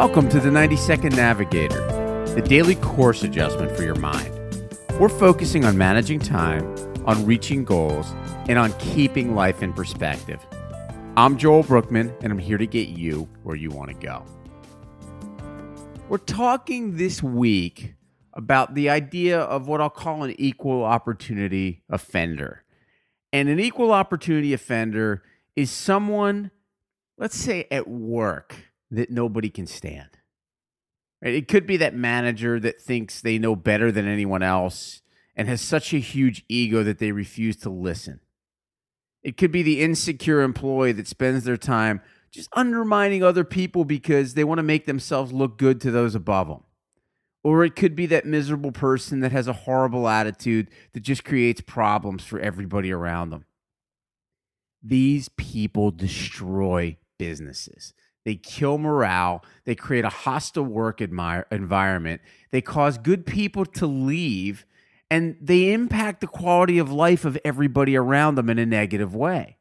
Welcome to the 90-Second Navigator, the daily course adjustment for your mind. We're focusing on managing time, on reaching goals, and on keeping life in perspective. I'm Joel Brookman, and I'm here to get you where you want to go. We're talking this week about the idea of what I'll call an equal opportunity offender. And an equal opportunity offender is someone, let's say at work, that nobody can stand. Right? It could be that manager that thinks they know better than anyone else and has such a huge ego that they refuse to listen. It could be the insecure employee that spends their time just undermining other people because they want to make themselves look good to those above them. Or it could be that miserable person that has a horrible attitude that just creates problems for everybody around them. These people destroy businesses. They kill morale. They create a hostile work environment. They cause good people to leave, and they impact the quality of life of everybody around them in a negative way.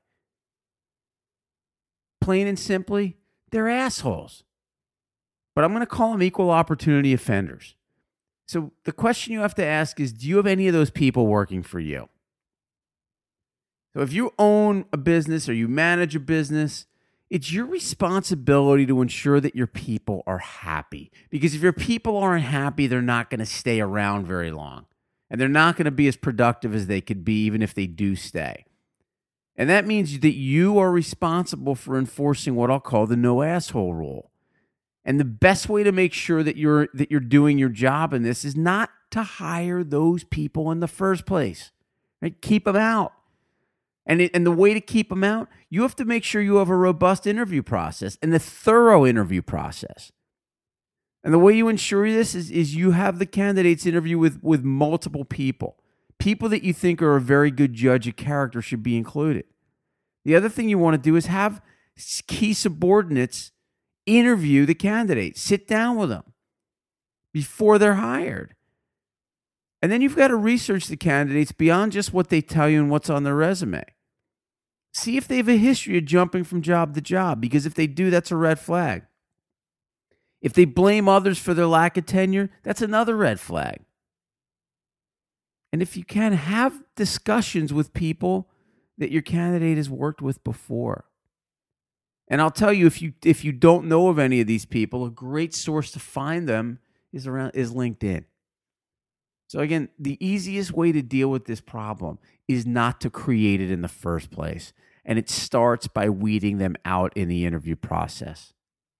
Plain and simply, they're assholes. But I'm going to call them equal opportunity offenders. So the question you have to ask is, do you have any of those people working for you? So if you own a business or you manage a business, it's your responsibility to ensure that your people are happy. Because if your people aren't happy, they're not going to stay around very long. And they're not going to be as productive as they could be, even if they do stay. And that means that you are responsible for enforcing what I'll call the no asshole rule. And the best way to make sure that you're doing your job in this is not to hire those people in the first place. Right? Keep them out. And the way to keep them out, you have to make sure you have a robust interview process and a thorough interview process. And the way you ensure this is you have the candidates interview with multiple people. People that you think are a very good judge of character should be included. The other thing you want to do is have key subordinates interview the candidate. Sit down with them before they're hired. And then you've got to research the candidates beyond just what they tell you and what's on their resume. See if they have a history of jumping from job to job, because if they do, that's a red flag. If they blame others for their lack of tenure, that's another red flag. And if you can, have discussions with people that your candidate has worked with before. And I'll tell you, if you don't know of any of these people, a great source to find them is LinkedIn. So again, the easiest way to deal with this problem is not to create it in the first place. And it starts by weeding them out in the interview process.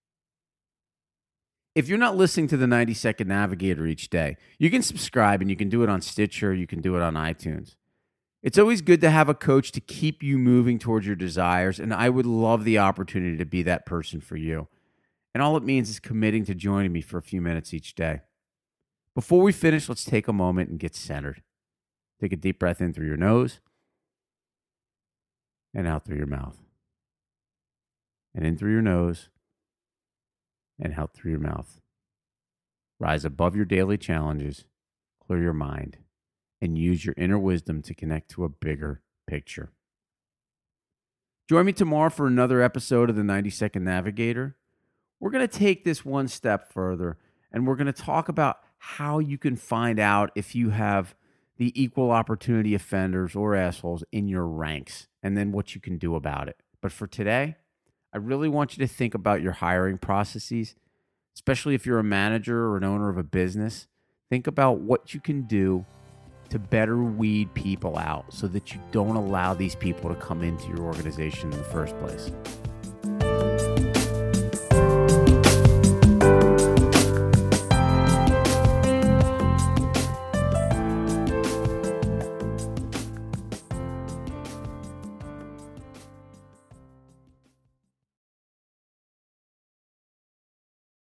If you're not listening to the 90-Second Navigator each day, you can subscribe, and you can do it on Stitcher, you can do it on iTunes. It's always good to have a coach to keep you moving towards your desires, and I would love the opportunity to be that person for you. And all it means is committing to joining me for a few minutes each day. Before we finish, let's take a moment and get centered. Take a deep breath in through your nose and out through your mouth. And in through your nose and out through your mouth. Rise above your daily challenges, clear your mind, and use your inner wisdom to connect to a bigger picture. Join me tomorrow for another episode of the 90-Second Navigator. We're going to take this one step further, and we're going to talk about how you can find out if you have the equal opportunity offenders or assholes in your ranks, and then what you can do about it. But for today, I really want you to think about your hiring processes, especially if you're a manager or an owner of a business. Think about what you can do to better weed people out so that you don't allow these people to come into your organization in the first place.